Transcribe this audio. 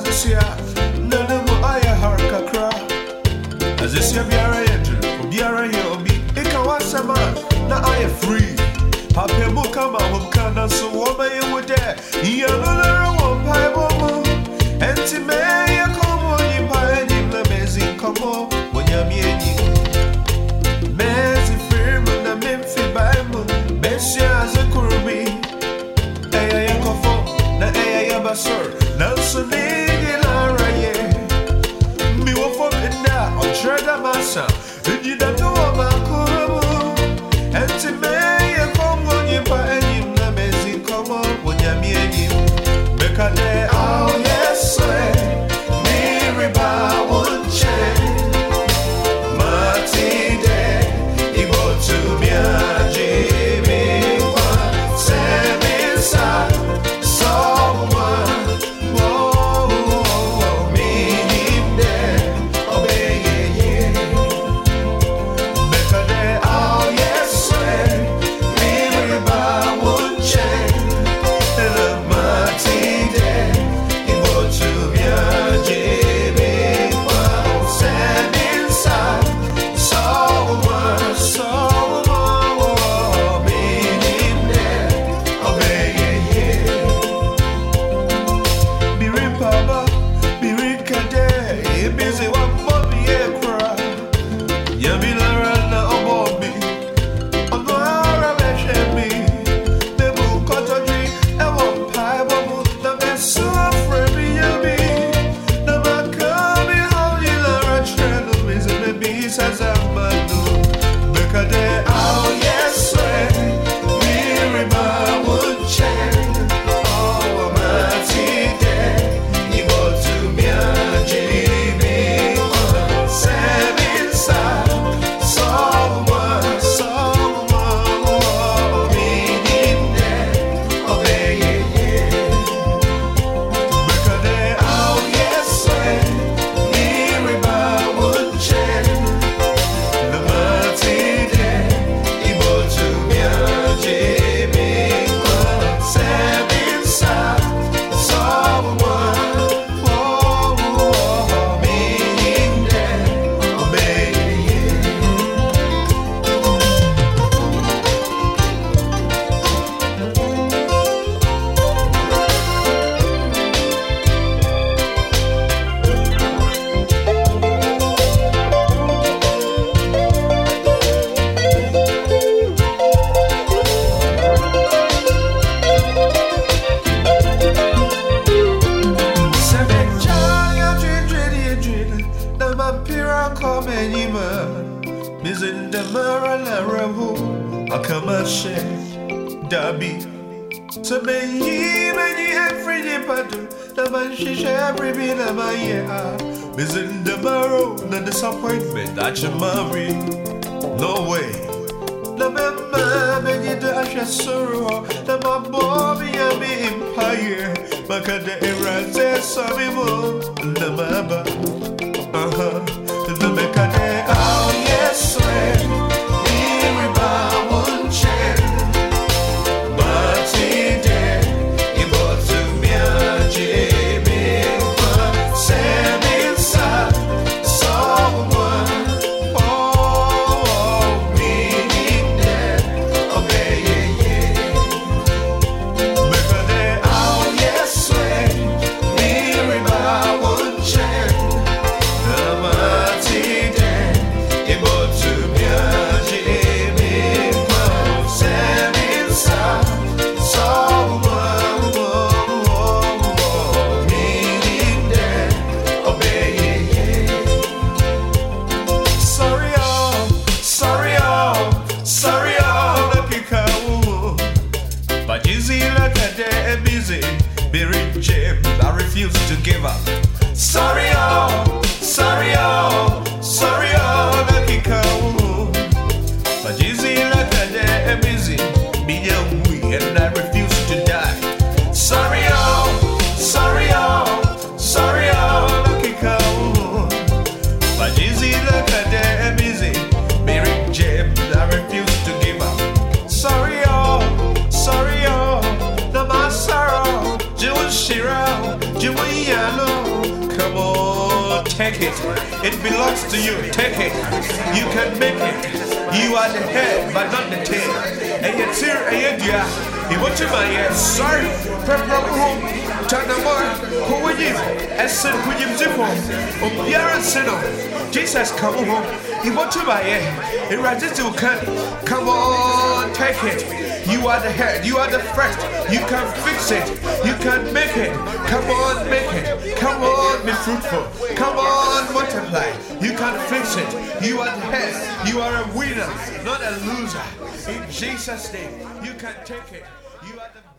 this year, none of my Harkakra. As this year, Biara, Biara, Yobi, Ikawasama, now I am free. Papa Mukama, Mukana, so woman you were there. Yellow, one pie woman, and to me, you come on, you pie, and you amazing, come on, when you're me and you. Messy firm, and a Memphis Bible, Bessia as a Kurubi. Aya Yakofo, na Aya Basur, Nelson Lara, yeah. Me will forget that, or Trada Massa, and you don't know about Kurubu, and to me. Oh yes, me riba won't change. Mati de ibo to me Jimmy kwa semisa someone me him de obey ye. Bekade oh yes, me riba won't change. In the Maralaru, a commercial Derby. So many every padu, the man she every bit of my year. In the Maro, the disappointment that you marry. No way. The member, many dash sorrow, the Bobby and me empire. Macada era, some more, the Maba. The Mecade, oh yes, Buried James, I refuse to give up. Sorry, oh, sorry, oh, sorry, oh, lucky cow. But you see, like a day, busy, be young, and I refuse to die. Sorry, oh, sorry, oh, sorry, oh, lucky cow. But you see, like a day, busy, buried James, I refuse to give up. Sorry, oh, sorry, oh, the sorrow. Shira, Jimmy Yellow. Take it. It belongs to you. Take it. You can make it. You are the head, but not the tail. And yet, sir, and yet, yeah. He wants you, my yes. Sorry. Prepare home. Tanamar. Who would you? And sin, would you zip home? Yara Sino. Jesus, come home. He wants you, my yes. It rises to come on, take it. You are the head. You are the first. You can fix it. You can make it. Come on, make it. Come on, be fruitful. Come on, multiply. You can fix it. You are the head. You are a winner, not a loser. In Jesus' name, you can take it. You are the